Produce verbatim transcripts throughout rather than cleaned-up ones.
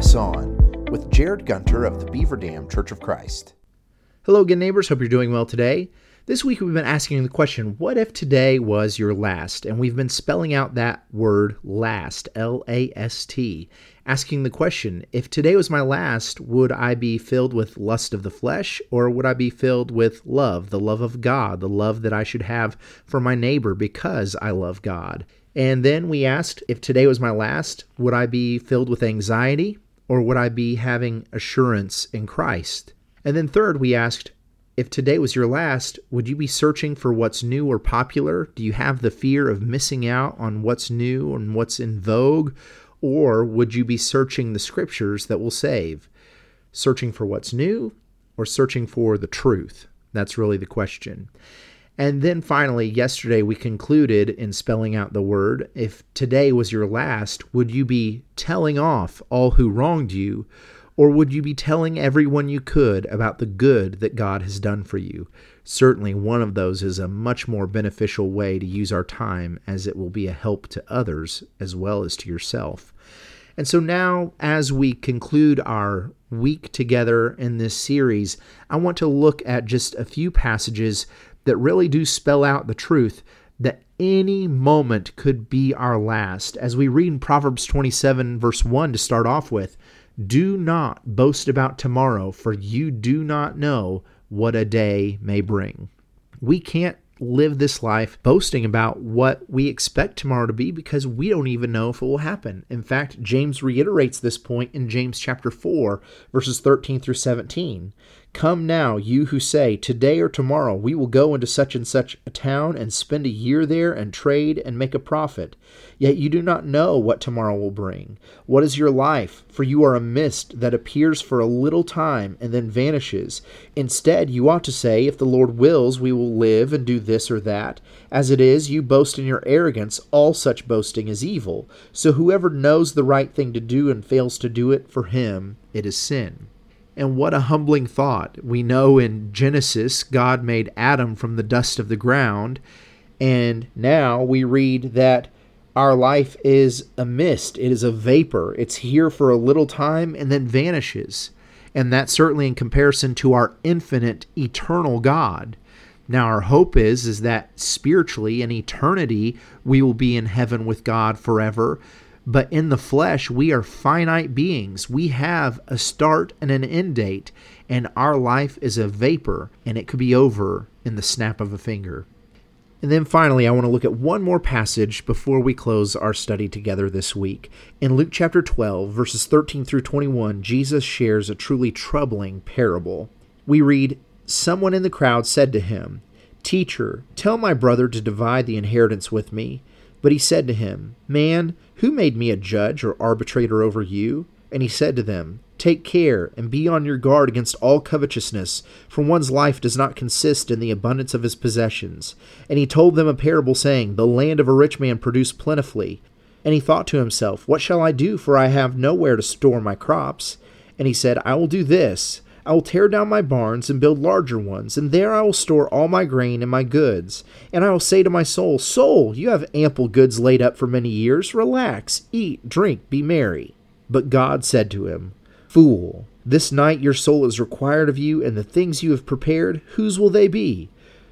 Press On with Jared Gunter of the Beaver Dam Church of Christ. Hello again, neighbors. Hope you're doing well today. This week we've been asking the question, what if today was your last? And we've been spelling out that word last, L A S T, asking the question, if today was my last, would I be filled with lust of the flesh, or would I be filled with love, the love of God, the love that I should have for my neighbor because I love God? And then we asked, if today was my last, would I be filled with anxiety, or would I be having assurance in Christ? And then third, we asked, if today was your last, would you be searching for what's new or popular? Do you have the fear of missing out on what's new and what's in vogue? Or would you be searching the scriptures that will save? Searching for what's new or searching for the truth? That's really the question. And then finally, yesterday we concluded in spelling out the word, if today was your last, would you be telling off all who wronged you? Or would you be telling everyone you could about the good that God has done for you? Certainly one of those is a much more beneficial way to use our time, as it will be a help to others as well as to yourself. And so now, as we conclude our week together in this series, I want to look at just a few passages that really do spell out the truth that any moment could be our last. As we read in Proverbs twenty-seven, verse one to start off with, do not boast about tomorrow, for you do not know what a day may bring. We can't live this life boasting about what we expect tomorrow to be because we don't even know if it will happen. In fact, James reiterates this point in James chapter four, verses thirteen through seventeen. Come now, you who say, today or tomorrow we will go into such and such a town and spend a year there and trade and make a profit. Yet you do not know what tomorrow will bring. What is your life? For you are a mist that appears for a little time and then vanishes. Instead, you ought to say, if the Lord wills, we will live and do this or that. As it is, you boast in your arrogance. All such boasting is evil. So whoever knows the right thing to do and fails to do it, for him it is sin. And what a humbling thought. We know in Genesis, God made Adam from the dust of the ground, and now we read that our life is a mist. It is a vapor. It's here for a little time and then vanishes. And that's certainly in comparison to our infinite, eternal God. Now our hope is, is that spiritually in eternity, we will be in heaven with God forever. But in the flesh, we are finite beings. We have a start and an end date, and our life is a vapor, and it could be over in the snap of a finger. And then finally, I want to look at one more passage before we close our study together this week. In Luke chapter twelve, verses thirteen through twenty-one, Jesus shares a truly troubling parable. We read, someone in the crowd said to him, Teacher, tell my brother to divide the inheritance with me. But he said to him, Man, who made me a judge or arbitrator over you? And he said to them, Take care and be on your guard against all covetousness, for one's life does not consist in the abundance of his possessions. And he told them a parable, saying, The land of a rich man produced plentifully. And he thought to himself, What shall I do, for I have nowhere to store my crops? And he said, I will do this. I will tear down my barns and build larger ones, and there I will store all my grain and my goods. And I will say to my soul, Soul, you have ample goods laid up for many years. Relax, eat, drink, be merry. But God said to him, Fool, this night your soul is required of you, and the things you have prepared, whose will they be?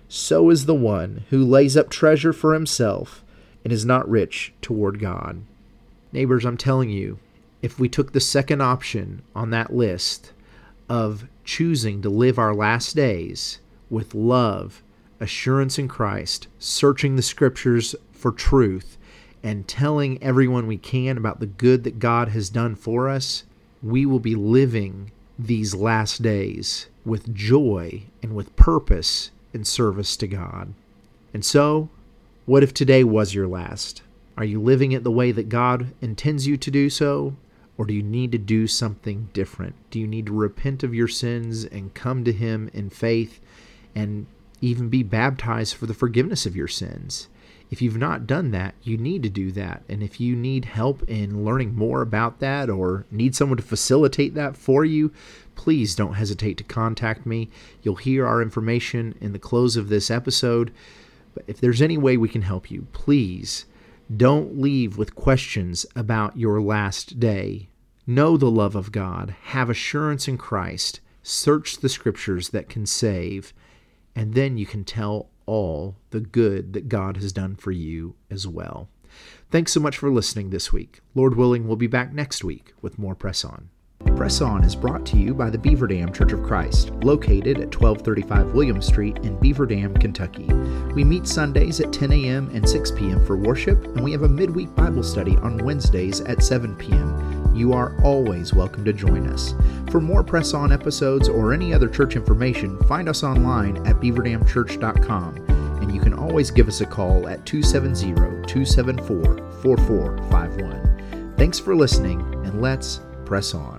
So is the one who lays up treasure for himself and is not rich toward God. Neighbors, I'm telling you, if we took the second option on that list of choosing to live our last days with love, assurance in Christ, searching the scriptures for truth, and telling everyone we can about the good that God has done for us, we will be living these last days with joy and with purpose in service to God. And so, what if today was your last? Are you living it the way that God intends you to do so? Or do you need to do something different? Do you need to repent of your sins and come to Him in faith and even be baptized for the forgiveness of your sins? If you've not done that, you need to do that. And if you need help in learning more about that or need someone to facilitate that for you, please don't hesitate to contact me. You'll hear our information in the close of this episode. But if there's any way we can help you, please don't leave with questions about your last day. Know the love of God, have assurance in Christ, search the scriptures that can save, and then you can tell all the good that God has done for you as well. Thanks so much for listening this week. Lord willing, we'll be back next week with more Press On. Press On is brought to you by the Beaver Dam Church of Christ, located at twelve thirty-five William Street in Beaver Dam, Kentucky. We meet Sundays at ten a.m. and six p.m. for worship, and we have a midweek Bible study on Wednesdays at seven p.m. You are always welcome to join us. For more Press On episodes or any other church information, find us online at beaver dam church dot com, and you can always give us a call at two seven zero, two seven four, four four five one. Thanks for listening, and let's press on.